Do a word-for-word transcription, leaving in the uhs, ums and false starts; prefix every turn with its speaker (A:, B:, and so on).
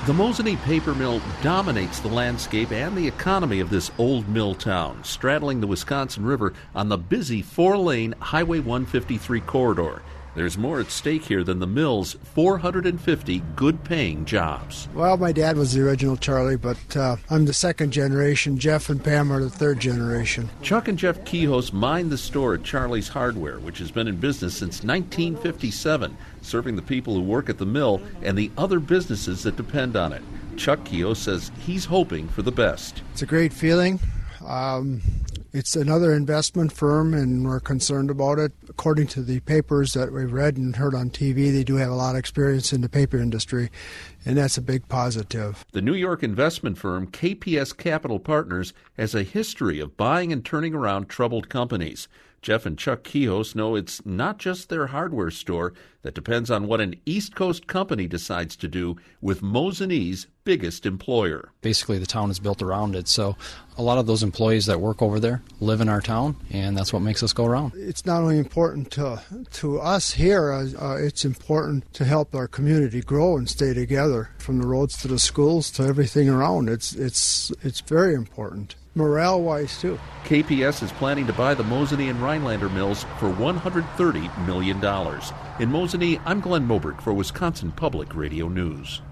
A: The Mosinee paper mill dominates the landscape and the economy of this old mill town, straddling the Wisconsin River on the busy four-lane Highway one fifty-three corridor. There's more at stake here than the mill's four hundred fifty good-paying jobs.
B: Well, my dad was the original Charlie, but uh, I'm the second generation. Jeff and Pam are the third generation.
A: Chuck and Jeff Kihos mind the store at Charlie's Hardware, which has been in business since nineteen fifty-seven, serving the people who work at the mill and the other businesses that depend on it. Chuck Kihos says he's hoping for the best.
B: It's a great feeling. Um, it's another investment firm, and we're concerned about it. According to the papers that we've read and heard on T V, they do have a lot of experience in the paper industry, and that's a big positive.
A: The New York investment firm K P S Capital Partners has a history of buying and turning around troubled companies. Jeff and Chuck Kihos know it's not just their hardware store that depends on what an East Coast company decides to do with Mosinee's biggest employer.
C: Basically, the town is built around it, so a lot of those employees that work over there live in our town, and that's what makes us go around.
B: It's not only important to to us here, uh, it's important to help our community grow and stay together, from the roads to the schools to everything around. It's it's it's very important. Morale-wise, too.
A: K P S is planning to buy the Mosinee and Rhinelander mills for one hundred thirty million dollars. In Mosinee, I'm Glenn Moberg for Wisconsin Public Radio News.